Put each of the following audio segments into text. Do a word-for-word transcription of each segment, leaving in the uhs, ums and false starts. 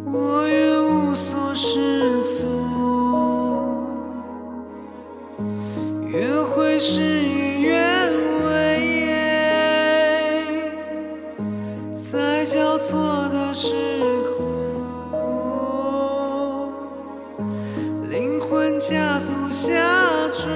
我越无所适从，越会事与愿违，在交错的时空，灵魂加速下坠。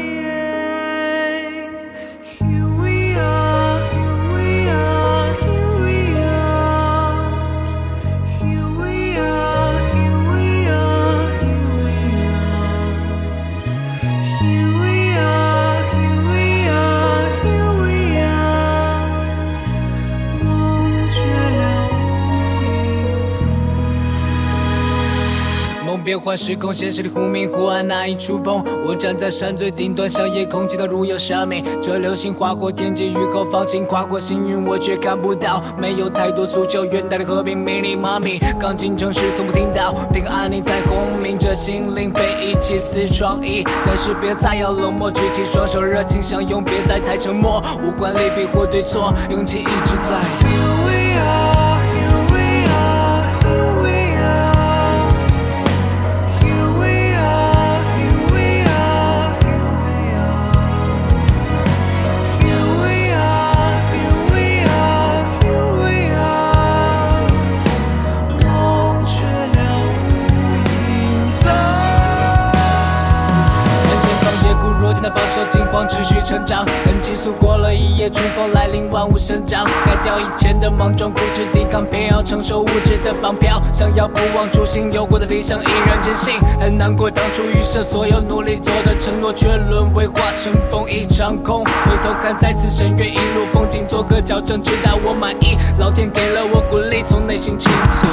变换时空，现实里忽明忽暗，难以触碰。我站在山最顶端，向夜空祈祷如有生命。这流星划过天际，雨后放晴，跨过星云，我却看不到。没有太多诉求，远大的和平，迷你妈咪。刚进城时从不听到平安你在轰鸣，这心灵被遗弃似创意。但是别再要冷漠，举起双手，热情相拥，别再太沉默。无关利弊或对错，勇气一直在。 Here we are. 保守惊慌，持续成长，很急速过了一夜，春风来临，万物生长。改掉以前的莽撞，固执抵抗，偏要承受物质的绑票。想要不忘初心，有过的理想依然坚信。很难过当初预设所有努力做的承诺，却沦为化成风一场空。回头看，再次审阅一路风景，做个矫正，直到我满意。老天给了我鼓励，从内心倾诉。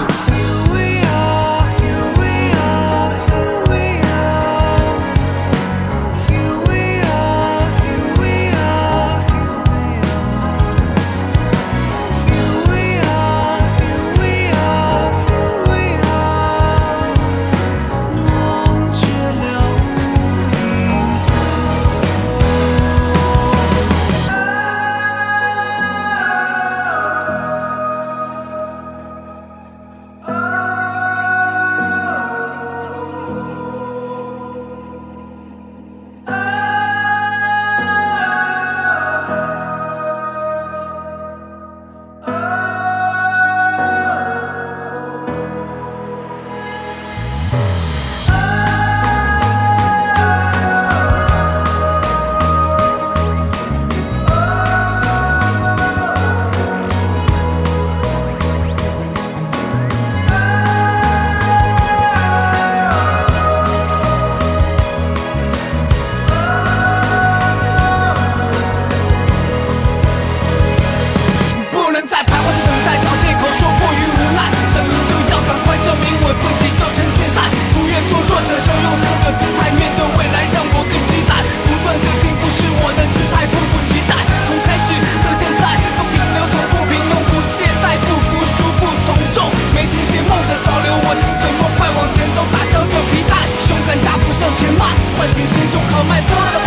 前迈，唤醒心中豪迈，波澜。